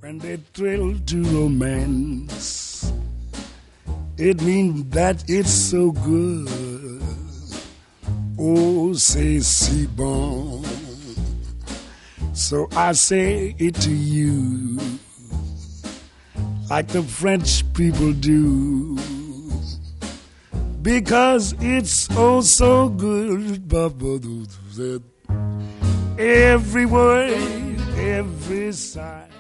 When they thrill to romance, it means that it's so good. Oh, say si bon. So I say it to you, like the French people do, because it's oh so good. Every word, every sigh.